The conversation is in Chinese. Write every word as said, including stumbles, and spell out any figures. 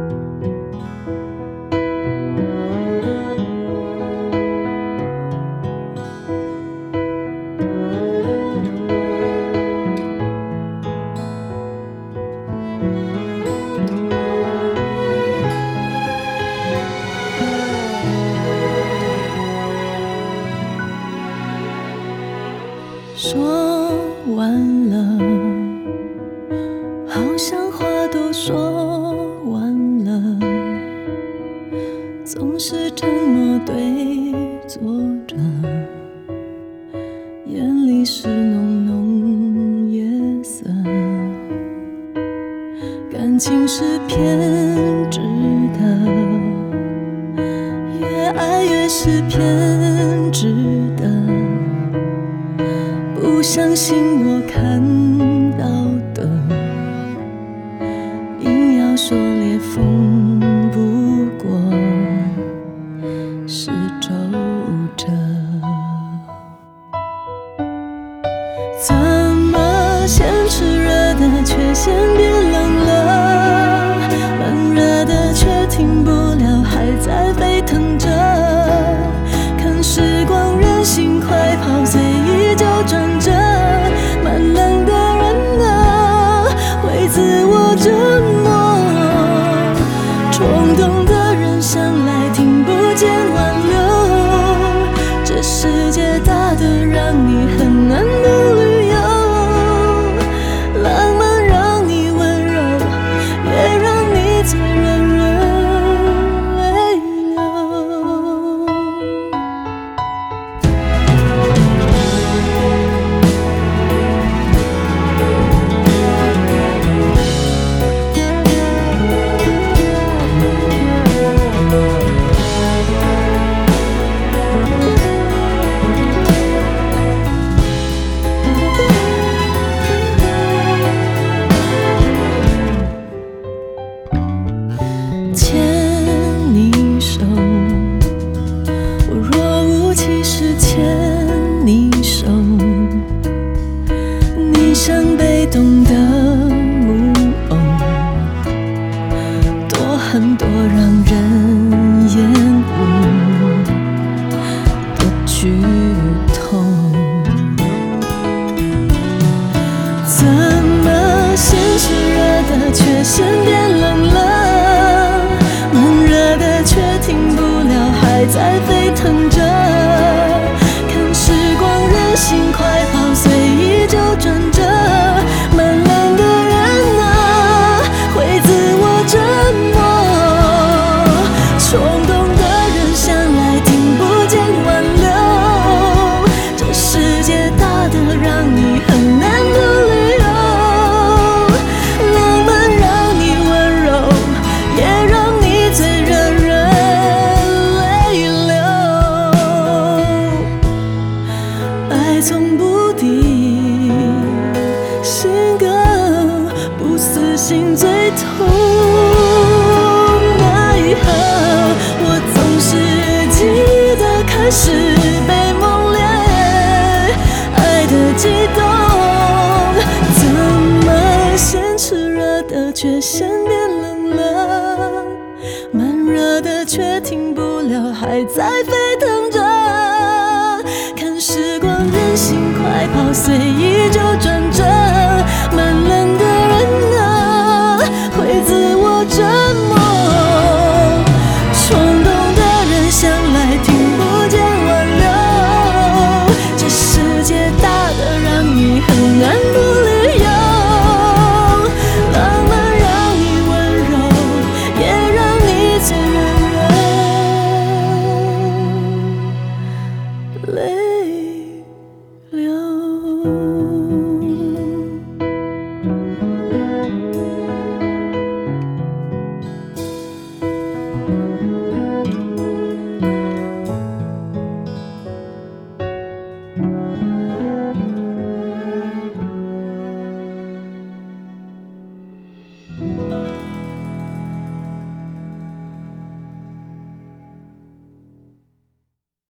说完了，好像话都说完了，总是沉默对坐着，眼里是浓浓夜色，感情是偏执的，越爱越是偏执的，不相信我看到的，硬要说裂缝不过是皱褶。怎么先炽热的却先变冷了，慢热的却停不了，还在沸腾着，看时光任性快跑，随意就转着，慢冷的人啊，会自我折磨，冲动的人向来听不见挽留，这世界大得让你很难不旅游，浪漫让你温柔，也让你最软弱泪流。牵你手，我若无其事牵你手，你像被动的木偶，多狠多让人厌恶，多剧痛。怎么先炽热的却先变冷了，慢热的却停不了，还在沸腾着，看时光任性快跑，随意就转着，慢冷的人啊，会自我折磨，冲动的人向来听不见挽留，这世界大得让你很难不旅游，浪漫让你温柔，也让你最惹人泪流，爱从不敌，性格不死心最痛，奈何我总是记得开始被猛烈爱的激动，怎么先炽热的却先变冷了，慢热的却停不了，还在沸腾着，看时光任性快跑，随意就转着。